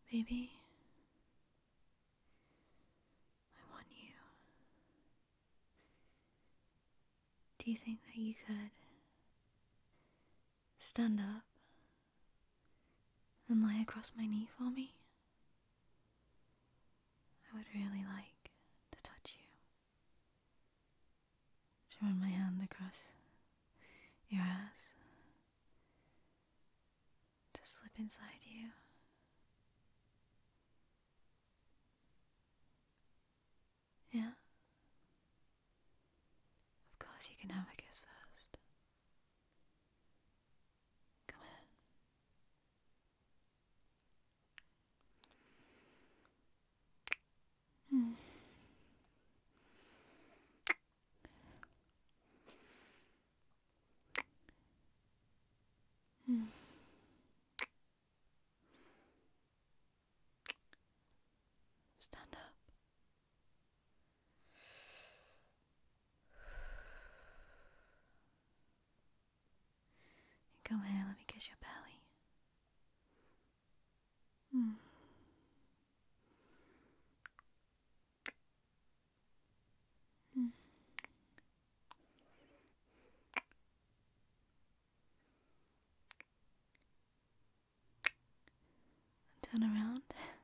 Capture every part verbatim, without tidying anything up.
Baby, I want you. Do you think that you could stand up and lie across my knee for me? I would really like to touch you. To run my hand across your ass. To slip inside you. Yeah? Of course you can have a kiss first. Come here. Hmm. Hmm. Stand up. Come here, let me kiss your belly. Hmm. Hmm. Turn around.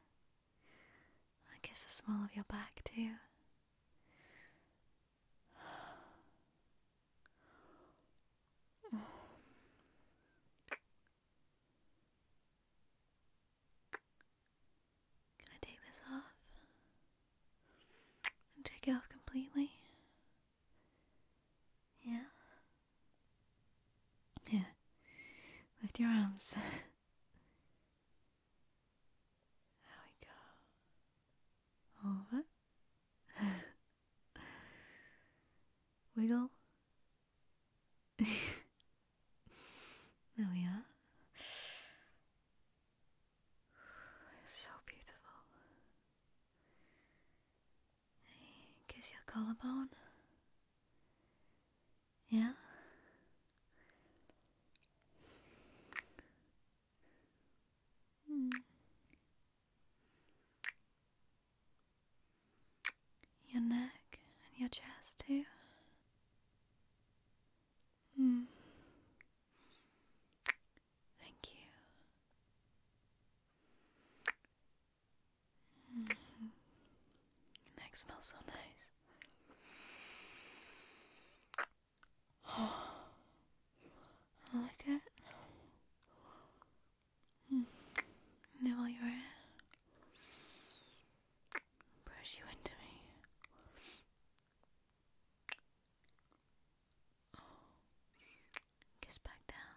I kiss the small of your back too. Can I take this off? And take it off completely? Yeah? Yeah. Lift your arms. There we go. Over. Wiggle. There we are. So beautiful. Kiss your collarbone. Yeah? Mm. Your neck and your chest too. Mm. Thank you. Mm. Your neck smells so nice. Oh, I like it. Mm. Nibble your hair. Brush you into me. Oh. Kiss back down.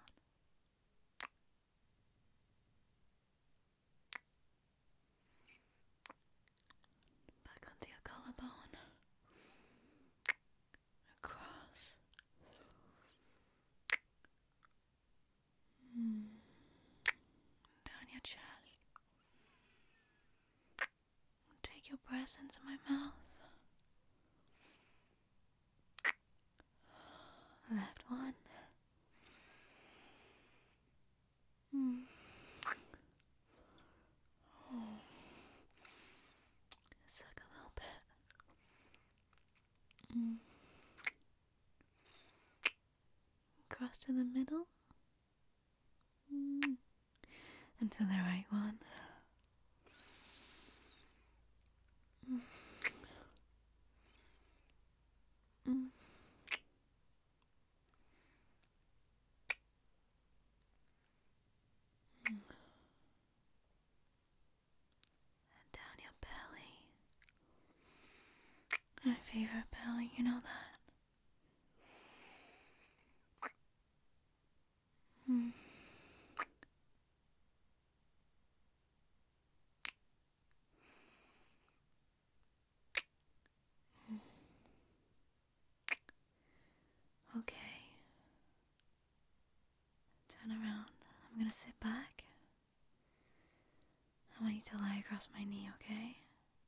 Back onto your collarbone. Across. Mm. Down your chest. Take your breath into my mouth. Left one. Mm. Oh. Suck a little bit. Mm. Cross to the middle. Mm. And to the right one. Mm. Mm. Mm. And down your belly. My favorite belly, you know that? Mm. Okay. Turn around. I'm gonna sit back. I want you to lie across my knee, okay?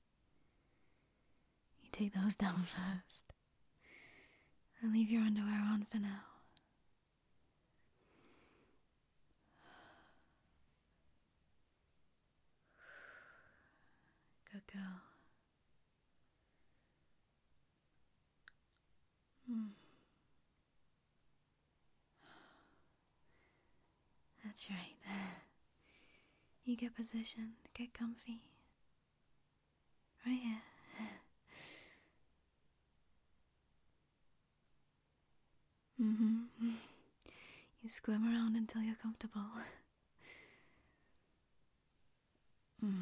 You take those down first. And leave your underwear on for now. girl. Mm. That's right. You get positioned, get comfy. Right here. Mm-hmm. You squirm around until you're comfortable. Mm.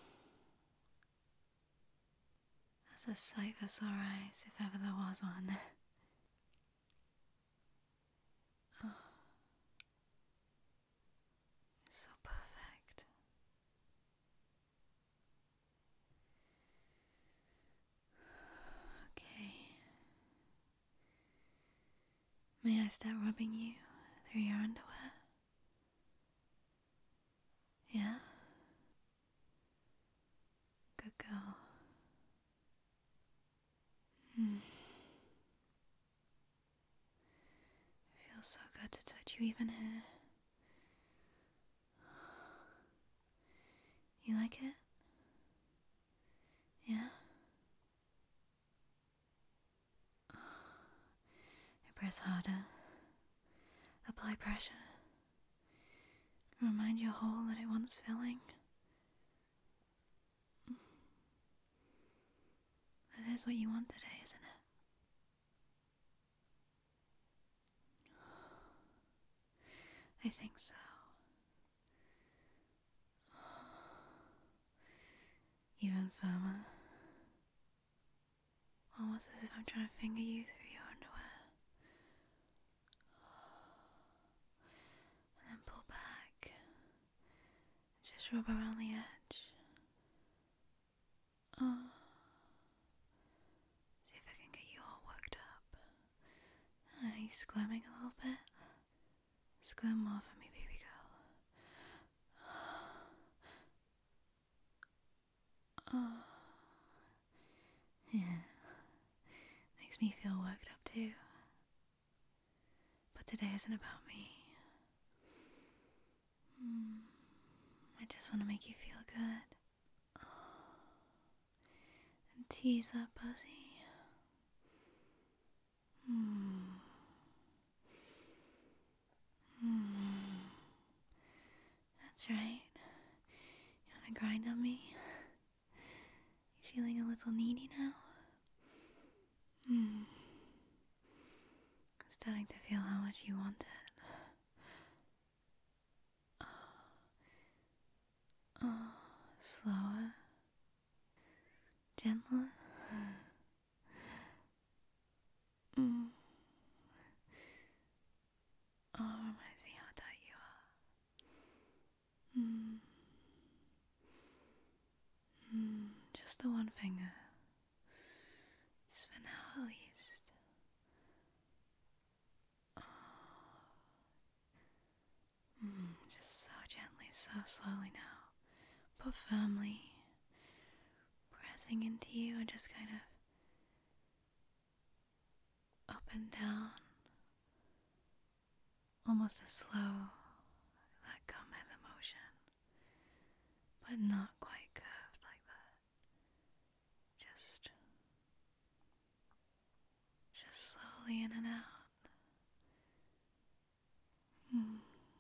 That's a sight for sore eyes, if ever there was one. Oh, so perfect. Okay. May I start rubbing you through your underwear? Yeah? Good girl. Mm. It feels so good to touch you even here. You like it? Yeah? I press harder. Apply pressure. Remind your hole that it wants filling. That is what you want today, isn't it? I think so. Even firmer. Almost as if I'm trying to finger you through your underwear. And then pull back. Just rub around the edge. Oh. See if I can get you all worked up. Are you squirming a little bit? Squirm more for me, baby girl. Oh. Yeah. Makes me feel worked up too. But today isn't about me. Mm. I just want to make you feel good. And tease that pussy. Mm. Mm. That's right. You wanna grind on me? You feeling a little needy now? Mm. Starting to feel how much you want it. Oh, slower. Gentler. Mm. Oh, reminds me how tight you are. Mm. Mm. Just the one finger. Just for now, at least. Oh. Mm. Just so gently, so slowly now. But firmly. Pressing into you and just kind of up and down. Almost a slow, let come as emotion. But not quite curved like that. Just, just slowly in and out. Mm.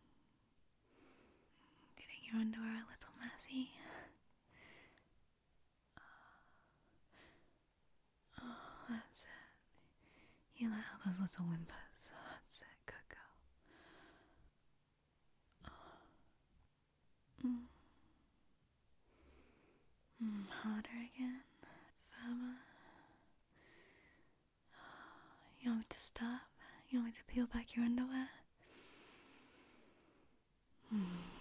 Getting your underwear a little messy. Oh, that's it. You let out those little whimpers. That's it. Good girl. Oh. Mm. Mm. Harder again. Firmer. You want me to stop? You want me to peel back your underwear? Mm.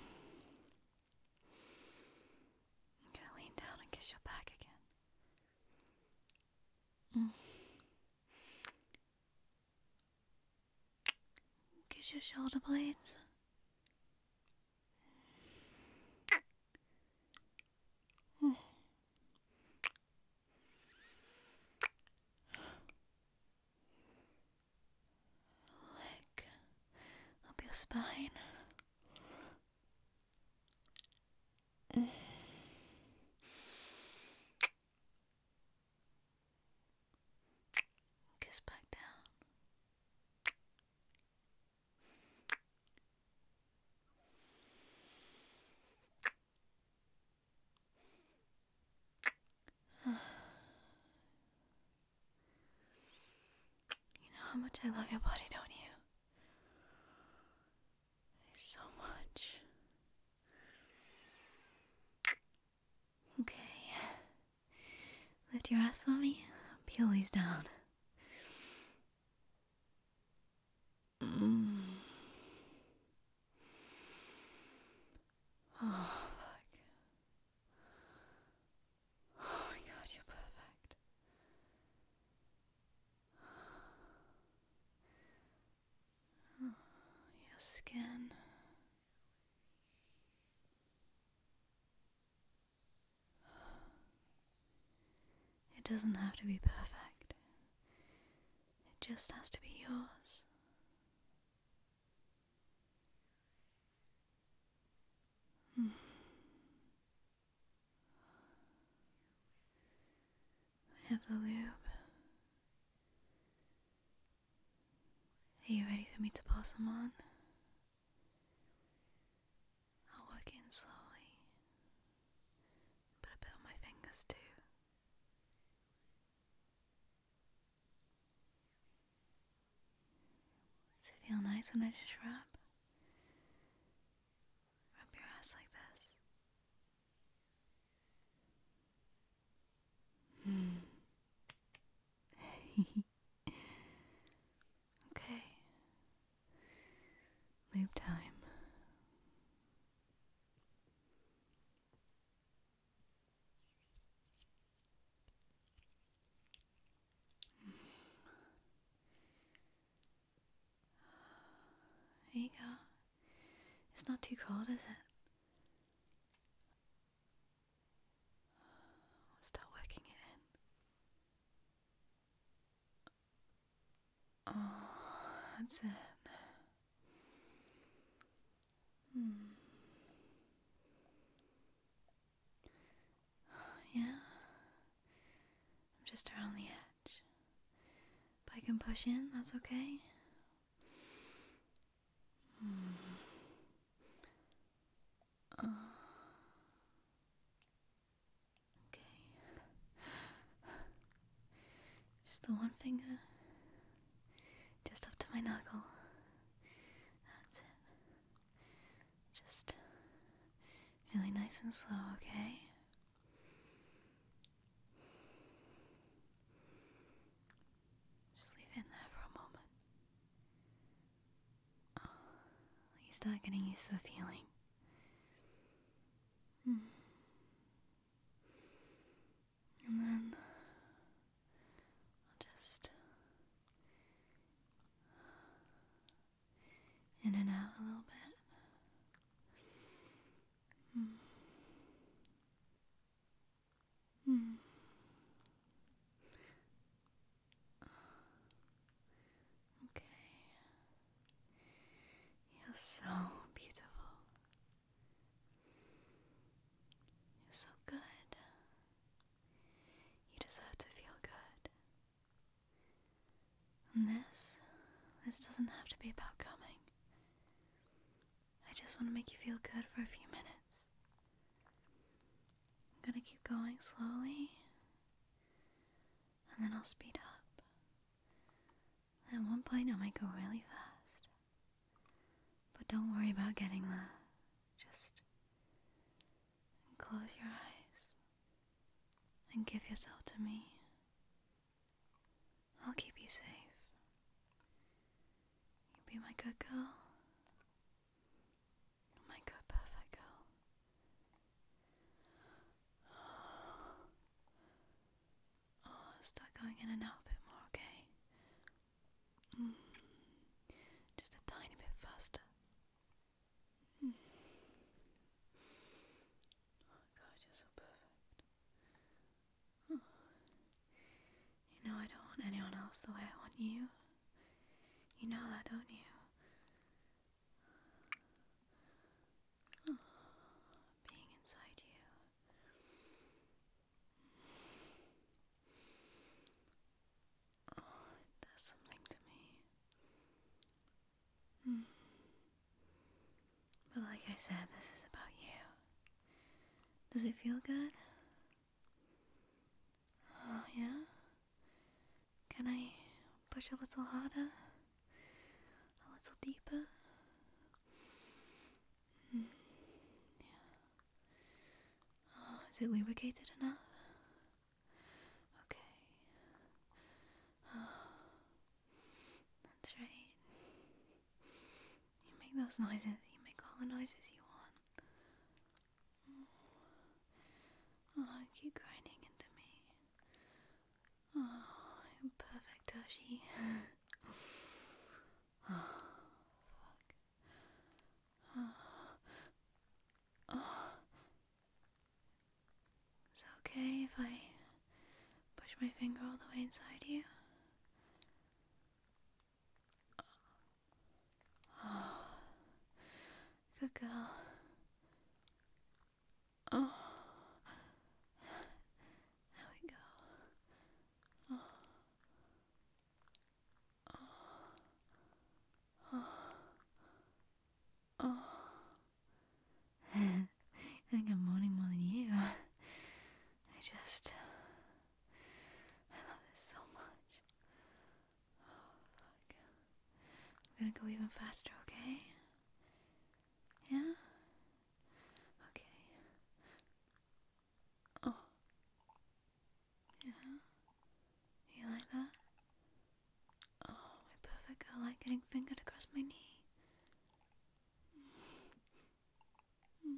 I'm gonna lean down and kiss your back again. Mm. Kiss your shoulder blades. Mm. Lick up your spine. Mm. how much I love your body, don't you? So much. Okay. Lift your ass for me. Peel these down. Mm. Oh, fuck. Oh my god, you're perfect. Your skin. It doesn't have to be perfect. It just has to be yours. Mm. I have the lube. Are you ready for me to pass them on? I'll work in slowly. Put a bit on my fingers too. Does it feel nice when I just rub? Rub your ass like this. Hmm. Okay. Lube time. There you go. It's not too cold, is it? We'll start working it in. Oh, that's it. Hmm. Yeah. I'm just around the edge. But I can push in, that's okay? Hmm. Oh. Okay. Just the one finger. Just up to my knuckle. That's it. Just really nice and slow, okay? Just leave it in there for a moment. Oh, you start getting used to the feeling. Hmm. And then I'll just in and out a little bit. Hmm. Hmm. Okay. You're so beautiful. You're so good. You deserve to feel good. And this, this doesn't have to be about coming. I just want to make you feel good for a few minutes. I'm gonna keep going slowly, and then I'll speed up. At one point I might go really fast. But don't worry about getting there. Just close your eyes and give yourself to me. I'll keep you safe. You be my good girl. My good, perfect girl. Oh, start going in and out a bit more, okay? Mm. Just a tiny bit faster. Mm. Oh god, you're so perfect. Oh. You know I don't want anyone else the way I want you. You know that, don't you? Oh. Being inside you. Oh, it does something to me. Mm. But like I said, this is about you. Does it feel good? Oh, yeah? Can I push a little harder? A little deeper? Mm. Yeah. Oh, is it lubricated enough? Okay. Oh, that's right. You make those noises. You make all the noises you want. Oh, keep grinding into me. Oh, you're perfect, Tashi. Oh, fuck. Oh. Oh. Is it okay if I push my finger all the way inside you? Oh, good girl. Oh, there we go. Oh, oh, oh, oh. I think I'm moaning more than you. I just, I love this so much. Oh, fuck. I'm gonna go even faster, okay? Yeah? Okay. Oh. Yeah? You like that? Oh, my perfect girl, like getting fingered across my knee. Mm.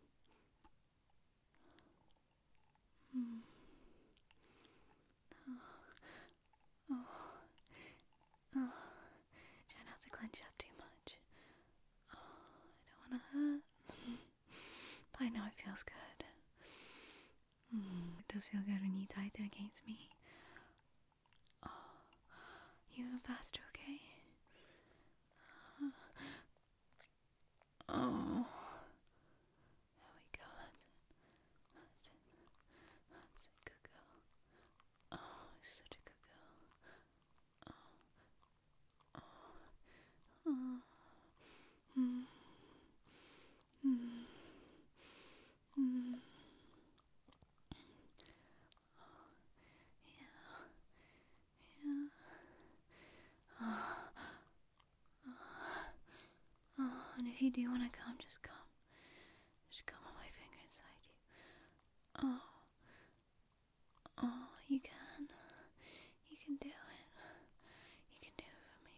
Mm. Oh. Oh. Oh. Try not to clench up too much. Oh, I don't want to hurt. But I know it feels good. Mm, it does feel good when you tighten against me. Oh, even faster, okay? Oh, there we go. That's it. That's it. That's it. Good girl. Oh, such a good girl. Oh, oh, oh. Mm, mm, mm. Yeah, yeah. Oh, oh, and if you do want to come, just come. Just come on my finger inside you. Oh, oh, you can. You can do it. You can do it for me.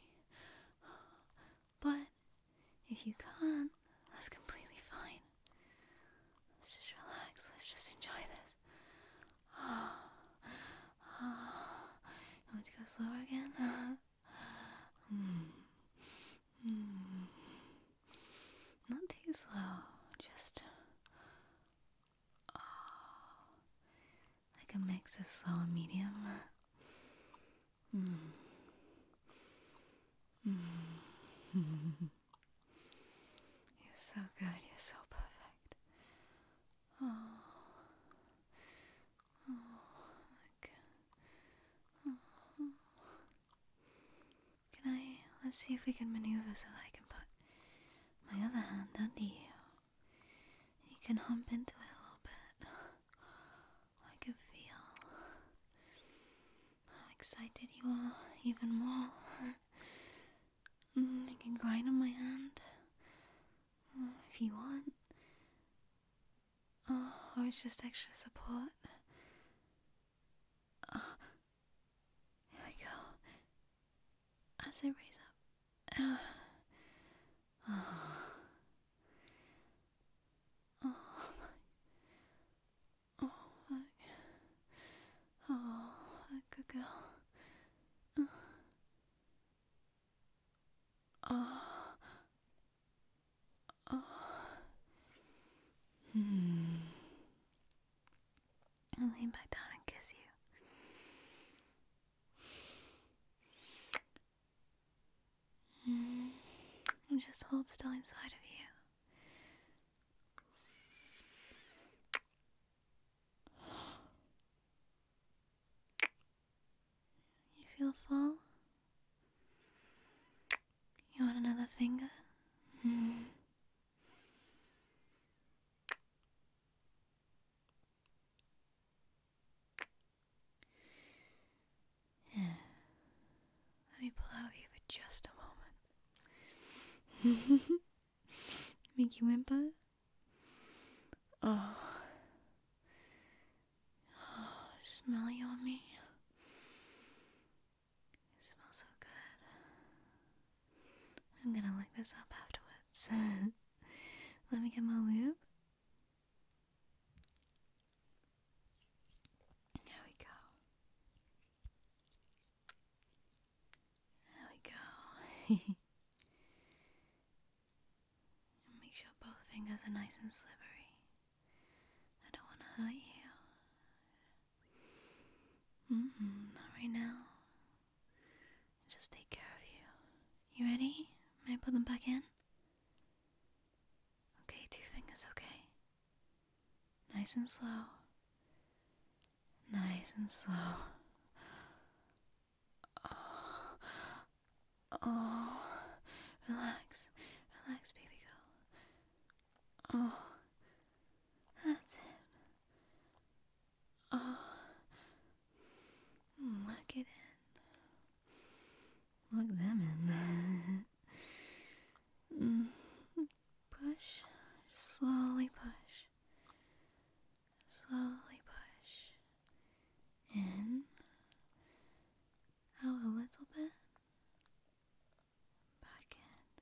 But if you can't, that's completely fine. Let's just relax. Let's just enjoy this. Oh, oh. You want to go slower again? mm. Mm. Not too slow. Just oh, like a mix of slow and medium. Mm. Mm. You're so good. You're so perfect. Oh. Oh, look. Oh. Can I? Let's see if we can maneuver so that I can put my other hand under you. You can hump into it a little bit. I can feel how excited you are, even more. Mm, you can grind on my hand mm, if you want. Oh, or it's just extra support. Oh, there we go. As I raise up. Oh. Oh. Oh my. Oh, fuck. Oh, good girl. Oh. Oh. Oh. Hmm. I'll lean back down and kiss you. Mm. And just hold still inside of you. You feel full? You want another finger? Mm. Yeah. just a moment. Make you whimper? Oh. Oh, smell you on me. It smells so good. I'm gonna lick this up afterwards. Let me get my lube. There we go. There we go. Make sure both fingers are nice and slippery. I don't want to hurt you. Mm-mm, not right now. Just take care of you. You ready? May I put them back in? Okay, two fingers, okay. Nice and slow. Nice and slow. Oh, oh. Relax. Relax, baby girl. Oh, that's it. Oh. Look it in. Look them in. mm. Push. Slowly push. Slowly push. In. Out a little bit. Back in.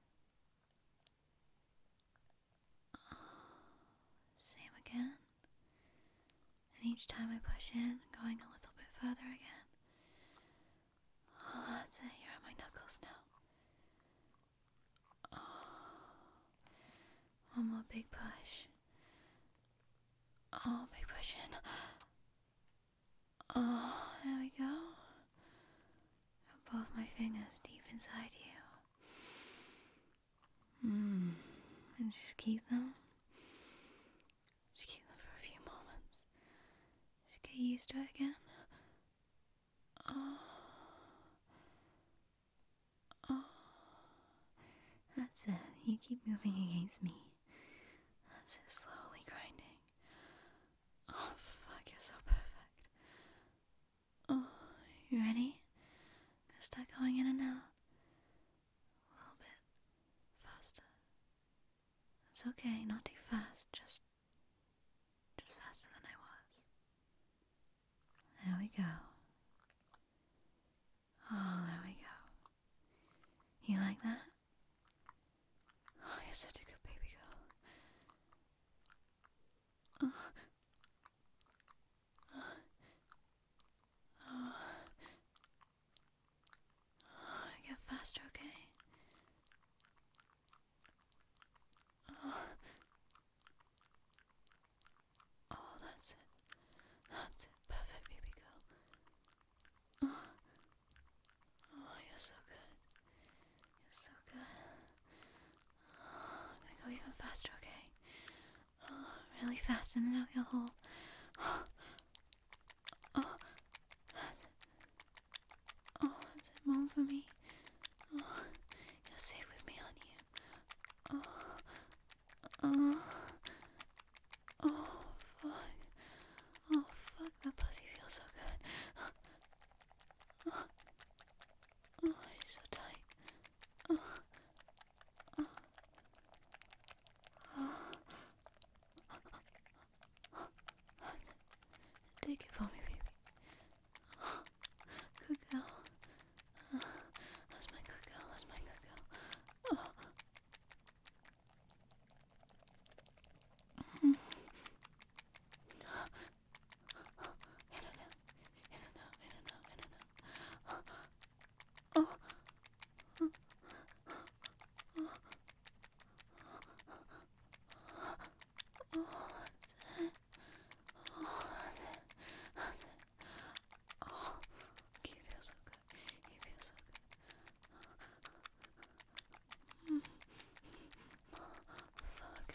Oh. Same again. And each time I push in, going a little bit further again. Oh, that's it. You're at my knuckles now. Oh. One more big push. Oh, big push in. Oh, there we go. Both my fingers deep inside you. Mmm. And just keep them. Just keep them for a few moments. Just get used to it again. Oh. Oh. That's it. You keep moving against me. That's it. Slowly grinding. Oh, fuck. You're so perfect. Oh. You ready? Gonna start going in and out. A little bit faster. It's okay. Not too fast. Just, just faster than I was. There we go. Oh, there we go. You like that? Oh, you're such a good baby girl. Oh. Oh. Oh. Oh, get faster, okay? Oh. Oh, that's it. That's it. Perfect, baby girl. Oh. Oh, you're so good. You're so good. Oh, I'm gonna go even faster, okay? Oh, really fast in and out your hole. Oh. Oh. That's it. Oh, that's it. Mom for me. Oh. You're safe with me, aren't you? Oh. Oh. Oh, fuck. Oh, fuck. That pussy feels so good. Oh. Oh, she's so tight. Oh. Oh. Oh. That's it. Take it for me, baby. Oh. Good girl. Oh. That's my good girl. That's my good girl. Oh. Mm. In and out. In and out. In and out. In and out. Oh. Oh. Oh, that's it. Oh, that's it. That's it. Oh, okay, you feel so good. You feel so good. Mm. Oh, fuck.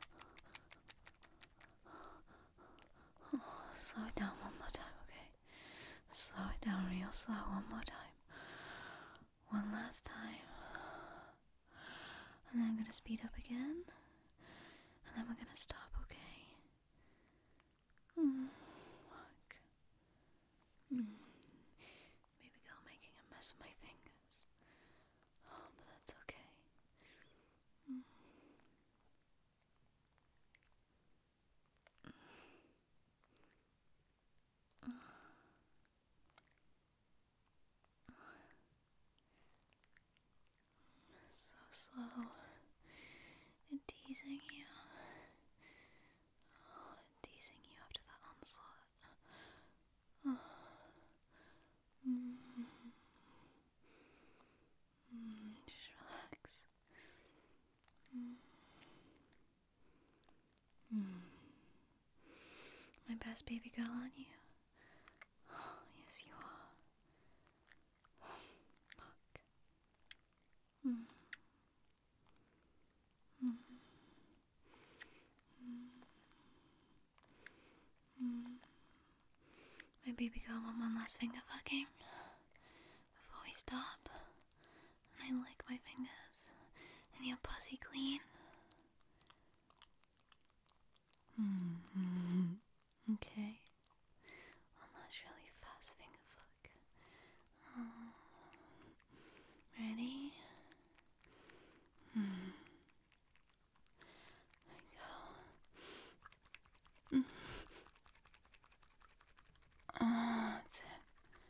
Oh, slow it down one more time, okay? Slow it down real slow one more time. One last time. And then I'm gonna speed up again. And then we're gonna stop, okay? Mm, fuck. Mm. Baby girl making a mess of my fingers. my best baby girl, aren't you? Oh, yes, you are. Fuck. Mm. Mm. Mm. Mm. My baby girl want one last finger fucking before we stop. And I lick my fingers and your pussy clean. Mm-hmm. Okay. One last really fast finger fuck. Oh. Ready? Mm. There we go. Mm. Oh, that's it.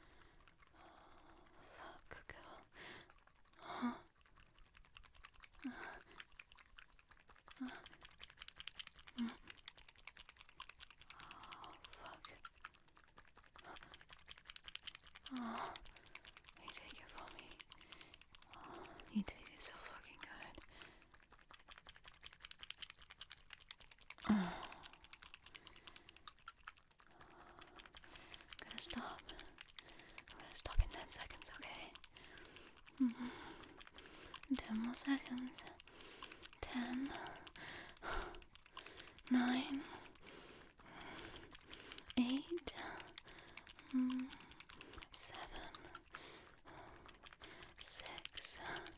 Oh, fuck, girl. Huh? Uh, uh, mm. Oh, fuck. Oh, you take it for me. Oh, you take it so fucking good. Oh. I'm gonna stop. I'm gonna stop in ten seconds, okay? Mm-hmm. Ten more seconds. Ten. Nine. Eight. Mm, seven. Six.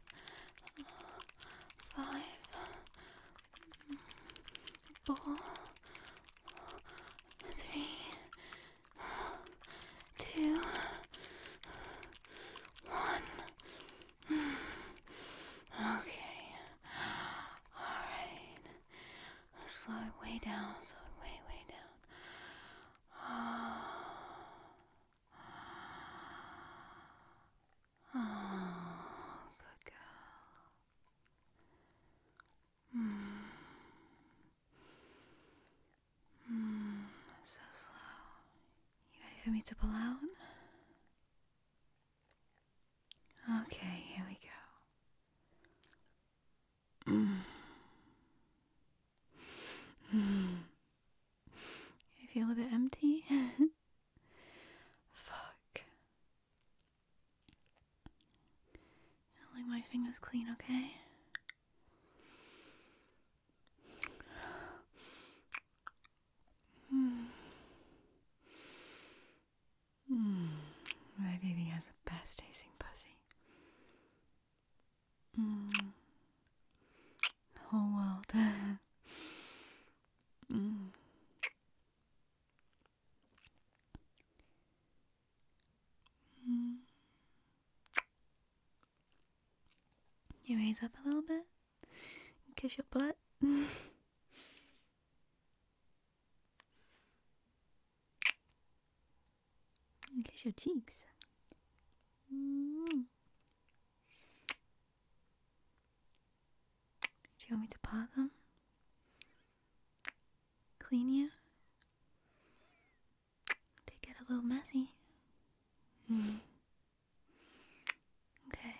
Five. Four. Three. Two. One. Okay. Alright. Slow it way down. Slow it way, way down. Oh, good girl. Mm. Mm. So slow. You ready for me to pull out? Okay, here we go. Mm. Mm. I feel a bit empty. Fuck. I like my fingers clean, okay? Mm. Mm. My baby has the best tasting pussy. Mm. Whole world. mm. Mm. You raise up a little bit. Kiss your butt. Kiss your cheeks. Mm. Do you want me to pat them? Clean you? They get a little messy. Mm. Okay.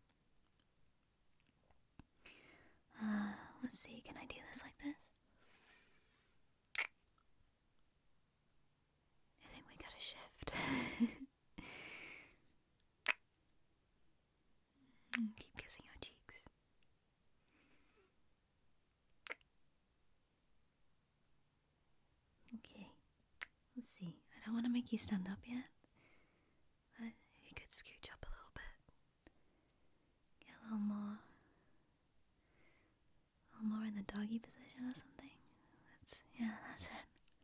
Uh, let's see. Can I do this like this? I think we gotta shift. mm, keep kissing your cheeks. Okay. Let's see. I don't want to make you stand up yet. But if you could scooch up a little bit. Get a little more. A little more in the doggy position or something. That's, yeah, that's it.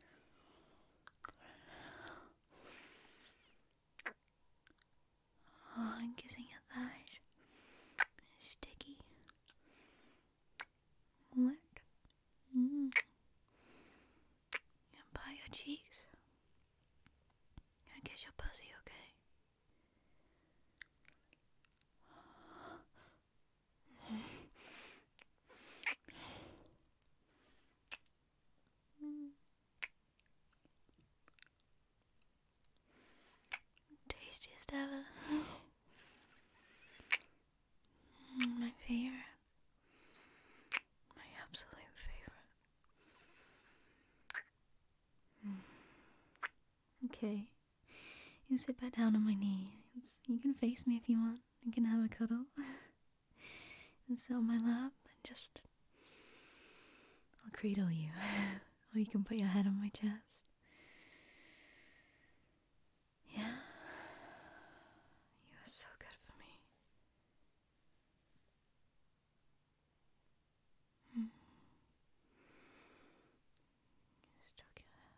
Oh, I'm kissing your thighs. Sticky. What? Mm. And by your cheeks. Gonna kiss your pussy, okay? Mm. Tastiest ever. Mm, my favorite. My absolute favorite. Mm. Okay. You sit back down on my knee. It's, you can face me if you want. You can have a cuddle. And sit on my lap and just... I'll cradle you. Or you can put your head on my chest. Yeah? You are so good for me. Hmm. Stroke your hair.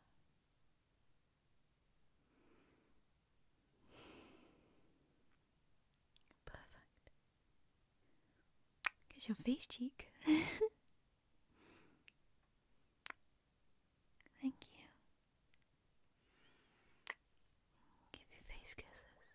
Perfect. Get your face cheek. Thank you. Give you face kisses.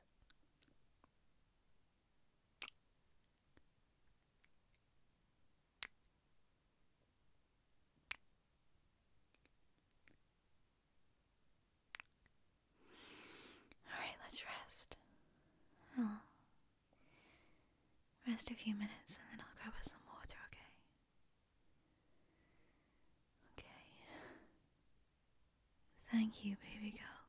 Alright, let's rest. I'll rest a few minutes and then I'll grab us some water, okay? Okay. Thank you, baby girl.